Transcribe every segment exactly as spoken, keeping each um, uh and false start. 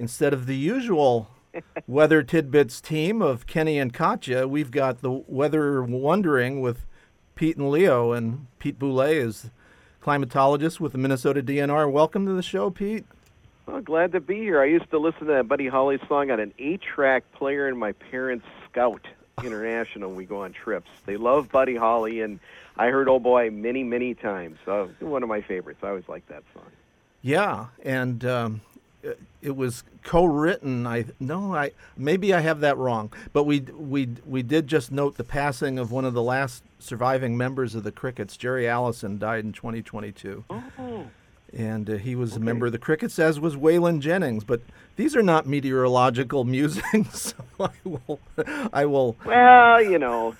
instead of the usual Weather Tidbits team of Kenny and Katya, we've got the Weather Wondering with Pete and Leo. And Pete Boulay is climatologist with the Minnesota D N R. Welcome to the show, Pete. Well, glad to be here. I used to listen to that Buddy Holly song on an eight-track player in my parents' Scout International when we go on trips. They love Buddy Holly, and I heard Oh Boy many, many times. So one of my favorites. I always liked that song. Yeah, and um, it was co-written. I no, I maybe I have that wrong, but we we we did just note the passing of one of the last surviving members of the Crickets. Jerry Allison died in twenty twenty-two. Oh. And uh, he was Okay. a member of the Crickets, as was Waylon Jennings. But these are not meteorological musings. So I will, I will. Well, you know,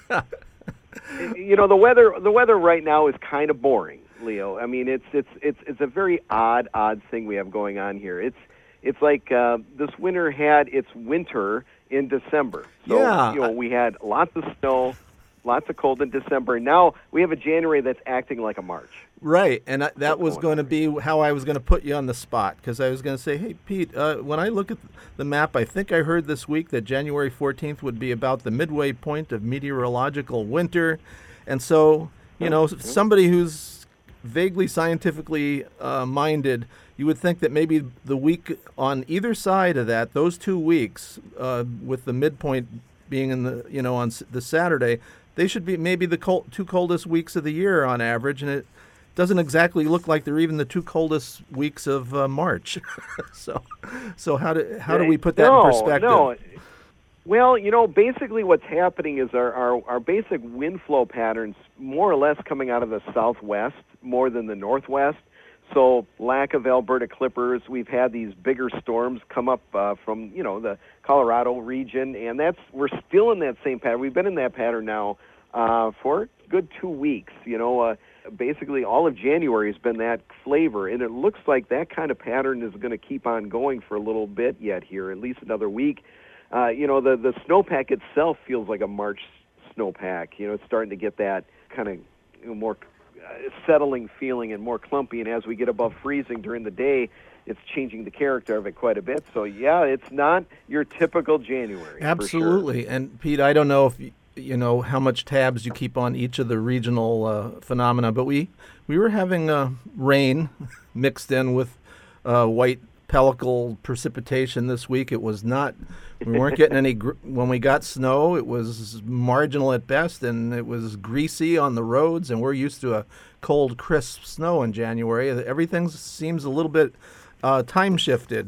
you know the weather. The weather right now is kind of boring, Leo. I mean, it's it's it's it's a very odd, odd thing we have going on here. It's it's like uh, this winter had its winter in December. So Yeah. you know we had lots of snow, lots of cold in December. And now we have a January that's acting like a March. Right, and I, that What's was going going to be how I was going to put you on the spot, because I was going to say, hey, Pete, uh, when I look at the map, I think I heard this week that January fourteenth would be about the midway point of meteorological winter. And so, you know, somebody who's vaguely scientifically uh, minded, you would think that maybe the week on either side of that, those two weeks, uh, with the midpoint being in the, you know, on s- the Saturday, they should be maybe the cold, two coldest weeks of the year on average, and it doesn't exactly look like they're even the two coldest weeks of uh, March. so, so how do how do we put that no, in perspective? No. Well, you know, basically what's happening is our, our, our basic wind flow patterns more or less coming out of the southwest more than the northwest. So lack of Alberta clippers. We've had these bigger storms come up uh, from, you know, the Colorado region, and that's we're still in that same pattern. We've been in that pattern now uh, for a good two weeks, you know, uh, basically all of January has been that flavor, and it looks like that kind of pattern is going to keep on going for a little bit yet here, at least another week. Uh, you know, the, the snowpack itself feels like a March snowpack. You know, it's starting to get that kind of you know, more uh, settling feeling and more clumpy, and as we get above freezing during the day, it's changing the character of it quite a bit. So, yeah, it's not your typical January. Absolutely. For sure. And, Pete, I don't know if... you know, how much tabs you keep on each of the regional uh, phenomena, but we, we were having uh, rain mixed in with uh, white pellicle precipitation this week. It was not, we weren't getting any, gr- when we got snow, it was marginal at best, and it was greasy on the roads, and we're used to a cold, crisp snow in January. Everything seems a little bit uh, time shifted.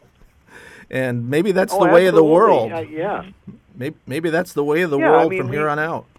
And maybe that's oh, the way of the absolutely. world. Uh, yeah. Maybe, maybe that's the way of the Yeah, world I mean, from we- here on out.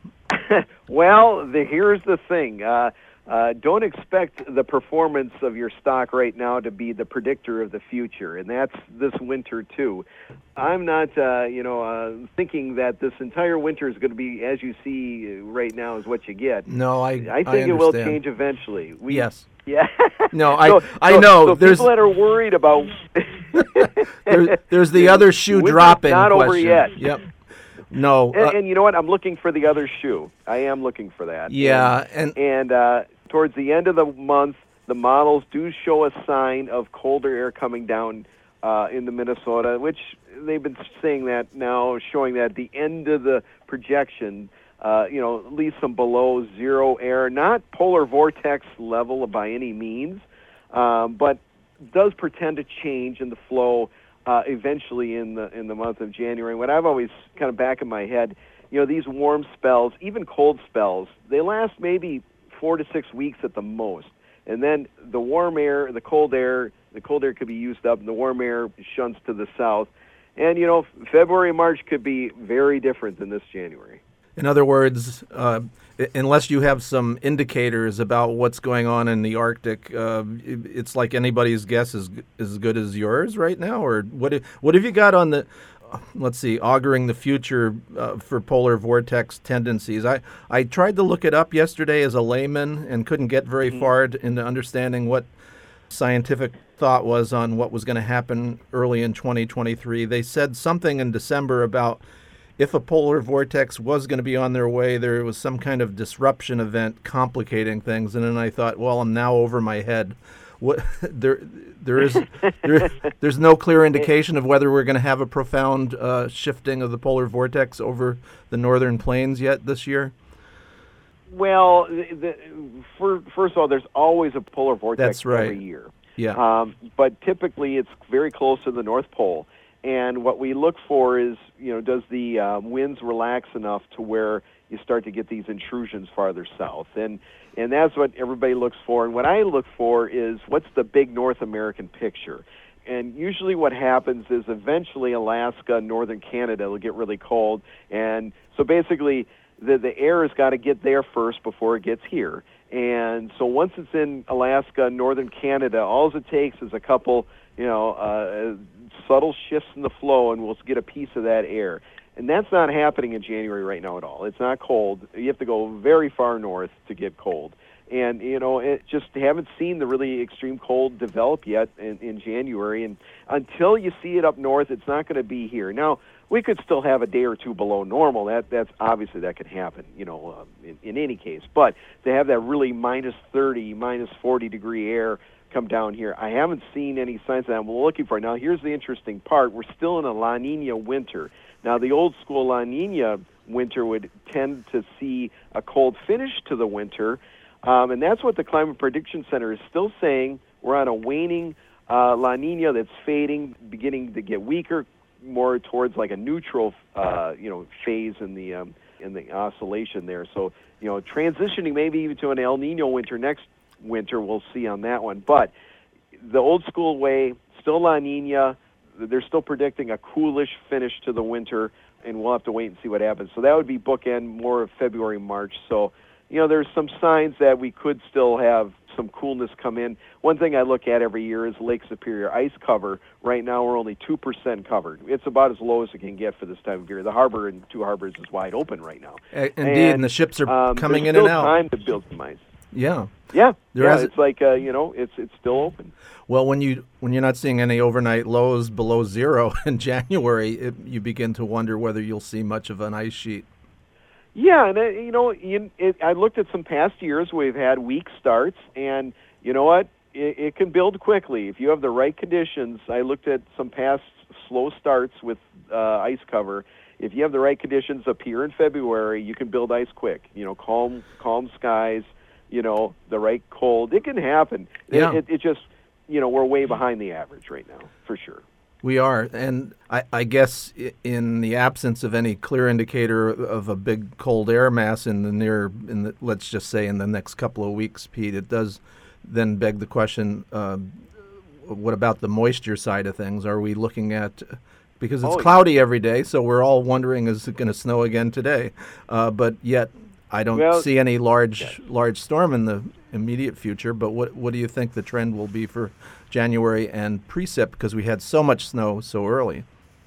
Well, the, here's the thing. Uh, uh, don't expect the performance of your stock right now to be the predictor of the future, and that's this winter too. I'm not, uh, you know, uh, thinking that this entire winter is going to be as you see right now is what you get. No, I I think it will understand. change eventually. We, Yes. Yeah. No, I So- I so- know. So there's people that are worried about there, there's the other shoe Winter's dropping not over question. yet. Yep. No. And, uh, and you know what? I'm looking for the other shoe. I am looking for that. yeah, And, and and uh, towards the end of the month, the models do show a sign of colder air coming down uh, into Minnesota, which they've been saying that now, showing that at the end of the projection, uh, you know, at least some below zero air, not polar vortex level by any means, um, but does pretend to change in the flow uh, eventually in the in the month of January. What I've always kind of back in my head, you know, these warm spells, even cold spells, they last maybe four to six weeks at the most. And then the warm air, the cold air, the cold air could be used up, and the warm air shunts to the south. And, you know, February, March could be very different than this January. in other words, uh, i- unless you have some indicators about what's going on in the Arctic, uh, it, it's like anybody's guess is g- as good as yours right now. Or what? i- What have you got on the? Let's see, auguring the future uh, for polar vortex tendencies. I, I tried to look it up yesterday as a layman and couldn't get very Mhm. far d- into understanding what scientific thought was on what was going to happen early in twenty twenty-three. They said something in December about if a polar vortex was going to be on their way, there was some kind of disruption event complicating things. And then I thought, well, I'm now over my head. what there there is there, there's no clear indication of whether we're going to have a profound uh, shifting of the polar vortex over the northern plains yet this year. Well, the, the, for, first of all, there's always a polar vortex That's right. every year. Yeah. Um, but typically, it's very close to the North Pole, and what we look for is, you know, does the uh, winds relax enough to where you start to get these intrusions farther south, and and that's what everybody looks for. And what I look for is what's the big North American picture. And usually what happens is eventually Alaska, northern Canada will get really cold, and so basically the the air has got to get there first before it gets here. And so once it's in Alaska, northern Canada, all it takes is a couple, you know, uh, subtle shifts in the flow, and we'll get a piece of that air. And that's not happening in January right now at all. It's not cold. You have to go very far north to get cold. And, you know, it just haven't seen the really extreme cold develop yet in, in January. And until you see it up north, it's not going to be here. Now, we could still have a day or two below normal. That That's obviously that could happen, you know, um, in, in any case. But to have that really minus thirty, minus forty degree air come down here, I haven't seen any signs of that I'm looking for. Now, here's the interesting part. We're still in a La Nina winter. Now, the old school La Nina winter would tend to see a cold finish to the winter, um, and that's what the Climate Prediction Center is still saying. We're on a waning uh, La Nina that's fading, beginning to get weaker, more towards like a neutral, uh, you know, phase in the um, in the oscillation there. So, you know, transitioning maybe even to an El Nino winter next winter, we'll see on that one. But the old school way, still La Nina. They're still predicting a coolish finish to the winter, and we'll have to wait and see what happens. So that would be bookend more of February, March. So, you know, there's some signs that we could still have some coolness come in. One thing I look at every year is Lake Superior ice cover. Right now we're only two percent covered. It's about as low as it can get for this time of year. The harbor in Two Harbors is wide open right now. Uh, indeed, and, and the ships are um, coming in and out. There's still time to build some ice. Yeah. Yeah, there yeah. is It's like uh, you know, it's it's still open. Well, when you when you're not seeing any overnight lows below zero in January, it, you begin to wonder whether you'll see much of an ice sheet. Yeah, and uh, you know, in, it, I looked at some past years where we've had weak starts, and you know what? It, it can build quickly if you have the right conditions. I looked at some past slow starts with uh, ice cover. If you have the right conditions up here in February, you can build ice quick. You know, calm, calm skies. You know, the right cold. It can happen. Yeah. It, it, it just, you know, we're way behind the average right now, for sure. We are, and I, I guess in the absence of any clear indicator of a big cold air mass in the near, in the, let's just say in the next couple of weeks, Pete, it does then beg the question: uh, what about the moisture side of things? Are we looking at, because it's oh, cloudy every day, so we're all wondering, is it going to snow again today? Uh, but yet, I don't well, see any large yeah. large storm in the immediate future. But what what do you think the trend will be for January and precip, because we had so much snow so early?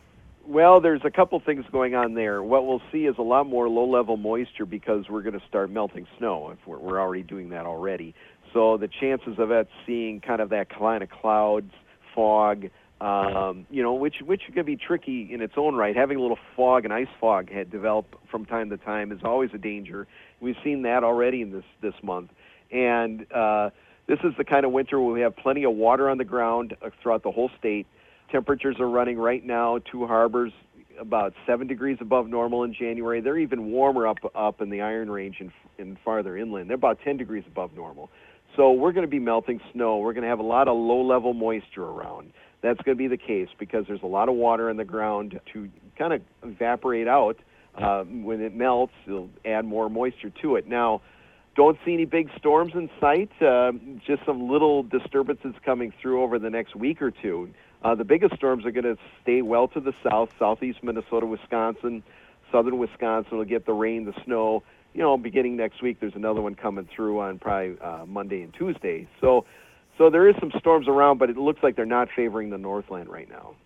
Well, there's a couple things going on there. What we'll see is a lot more low-level moisture because we're going to start melting snow. If we're, we're already doing that already. So the chances of us seeing kind of that kind of clouds, fog, um, you know, which which can be tricky in its own right. Having a little fog and ice fog had developed from time to time is always a danger. We've seen that already in this this month, and uh, this is the kind of winter where we have plenty of water on the ground throughout the whole state. Temperatures are running right now. Two Harbors about seven degrees above normal in January. They're even warmer up up in the Iron Range and, and farther inland. They're about ten degrees above normal. So we're going to be melting snow. We're going to have a lot of low-level moisture around. That's going to be the case because there's a lot of water in the ground to kind of evaporate out. Uh, when it melts, it'll add more moisture to it. Now, don't see any big storms in sight, uh, just some little disturbances coming through over the next week or two. Uh, the biggest storms are going to stay well to the south, southeast Minnesota, Wisconsin, southern Wisconsin will get the rain, the snow. You know, beginning next week, there's another one coming through on probably uh, Monday and Tuesday. So, so there is some storms around, but it looks like they're not favoring the Northland right now.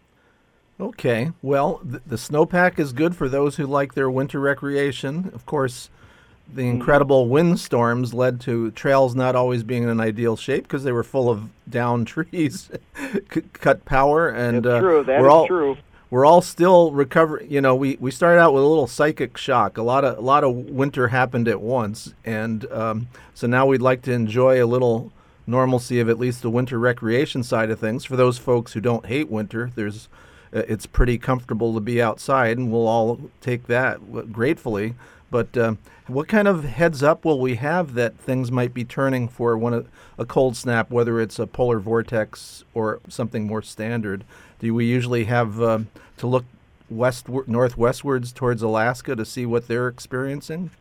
Okay. Well, th- the snowpack is good for those who like their winter recreation. Of course, the incredible windstorms led to trails not always being in an ideal shape because they were full of downed trees, c- cut power, and That's uh, true. That we're is all true. we're all still recovering. You know, we, we started out with a little psychic shock. A lot of a lot of winter happened at once, and um, so now we'd like to enjoy a little normalcy of at least the winter recreation side of things. For those folks who don't hate winter, there's uh, it's pretty comfortable to be outside, and we'll all take that gratefully. But um, what kind of heads up will we have that things might be turning for one a, a cold snap, whether it's a polar vortex or something more standard? Do we usually have uh, to look west northwestwards towards Alaska to see what they're experiencing?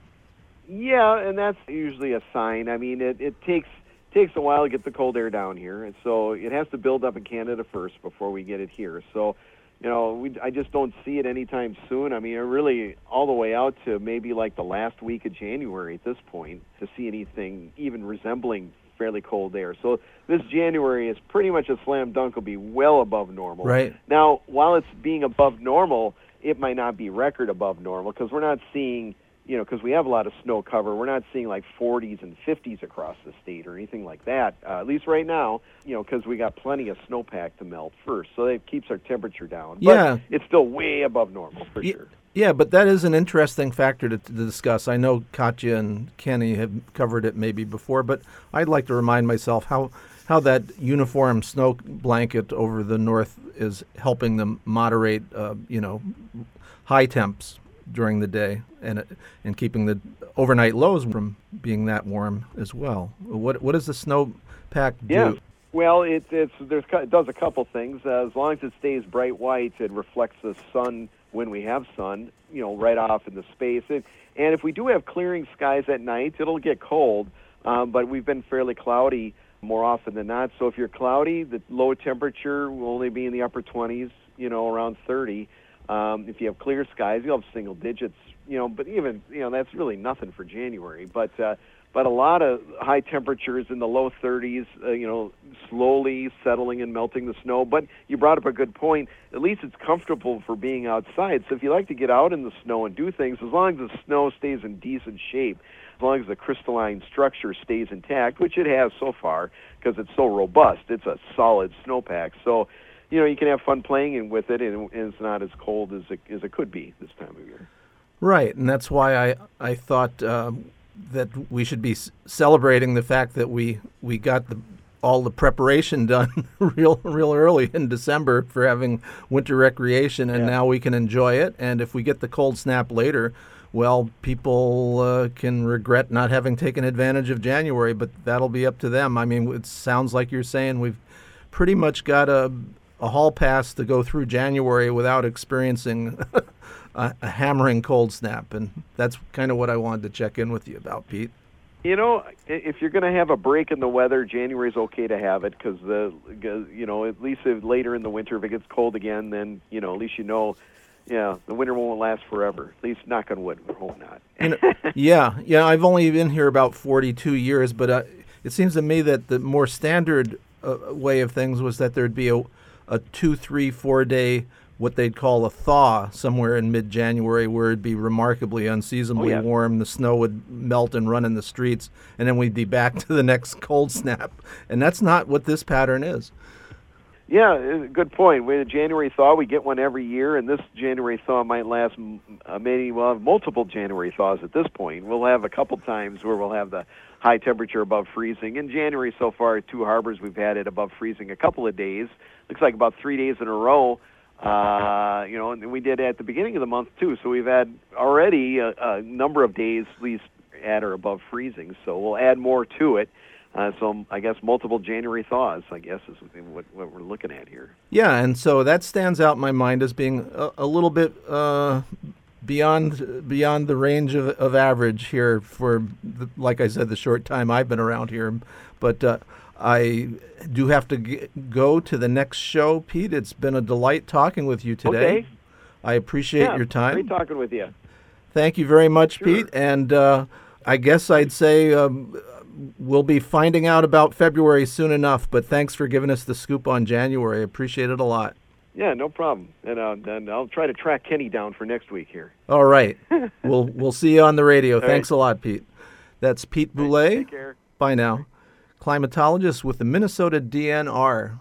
Yeah, and that's usually a sign. I mean, it, it takes takes a while to get the cold air down here, and so it has to build up in Canada first before we get it here. So, you know, we, I just don't see it anytime soon. I mean, really all the way out to maybe like the last week of January at this point to see anything even resembling fairly cold air. So this January is pretty much a slam dunk. Will be well above normal. Right. Now, while it's being above normal, it might not be record above normal because we're not seeing, you know, because we have a lot of snow cover. We're not seeing like forties and fifties across the state or anything like that, uh, at least right now, you know, because we got plenty of snowpack to melt first. So it keeps our temperature down. Yeah. But it's still way above normal for y- sure. Yeah, but that is an interesting factor to, to discuss. I know Katya and Kenny have covered it maybe before, but I'd like to remind myself how, how that uniform snow blanket over the north is helping them moderate, uh, you know, high temps during the day and and keeping the overnight lows from being that warm as well. What what does the snowpack do? Yeah. Well, it it's there's it does a couple things. Uh, as long as it stays bright white, it reflects the sun when we have sun, you know, right off in the space. It, and if we do have clearing skies at night, it'll get cold. Um, but we've been fairly cloudy more often than not. So if you're cloudy, the low temperature will only be in the upper twenties, you know, around thirty. Um, if you have clear skies, you'll have single digits, you know, but even, you know, that's really nothing for January. But uh, but a lot of high temperatures in the low thirties, uh, you know, slowly settling and melting the snow. But you brought up a good point. At least it's comfortable for being outside. So if you like to get out in the snow and do things, as long as the snow stays in decent shape, as long as the crystalline structure stays intact, which it has so far because it's so robust, it's a solid snowpack. So, you know, you can have fun playing with it, and it's not as cold as it, as it could be this time of year. Right, and that's why I I thought um, that we should be s- celebrating the fact that we we got the all the preparation done real real early in December for having winter recreation, and Yeah. now we can enjoy it. And if we get the cold snap later, well, people uh, can regret not having taken advantage of January, but that'll be up to them. I mean, it sounds like you're saying we've pretty much got a a hall pass to go through January without experiencing a, a hammering cold snap, and that's kind of what I wanted to check in with you about, Pete. You know, if you're going to have a break in the weather, January's okay to have it because the, you know, at least if later in the winter, if it gets cold again, then you know, at least you know, yeah, the winter won't last forever. At least, knock on wood, we hope not. You know, yeah, yeah. I've only been here about forty-two years, but uh, it seems to me that the more standard uh, way of things was that there'd be a, a two, three, four day what they'd call a thaw somewhere in mid-January where it'd be remarkably unseasonably Oh, yeah. warm. The snow would melt and run in the streets, and then we'd be back to the next cold snap. And that's not what this pattern is. Yeah, uh, good point. With a January thaw, we get one every year, and this January thaw might last m- uh, maybe we'll have multiple January thaws at this point. We'll have a couple times where we'll have the high temperature above freezing. In January so far, at Two Harbors, we've had it above freezing a couple of days. Looks like about three days in a row. Uh, you know, and we did at the beginning of the month too. So we've had already a, a number of days at least at or above freezing. So we'll add more to it. Uh, so I guess multiple January thaws, I guess, is what, what we're looking at here. Yeah, and so that stands out in my mind as being a, a little bit uh, beyond beyond the range of, of average here for, the, like I said, the short time I've been around here. But uh, I do have to g- go to the next show, Pete. It's been a delight talking with you today. Okay. I appreciate Yeah, your time. great talking with you. Thank you very much, Sure. Pete. And uh, I guess I'd say um, we'll be finding out about February soon enough, but thanks for giving us the scoop on January. I appreciate it a lot. Yeah, no problem. And, uh, and I'll try to track Kenny down for next week here. All right. we'll we'll see you on the radio. All Thanks right. a lot, Pete. That's Pete Boulay. Take care. Bye now. Climatologist with the Minnesota D N R.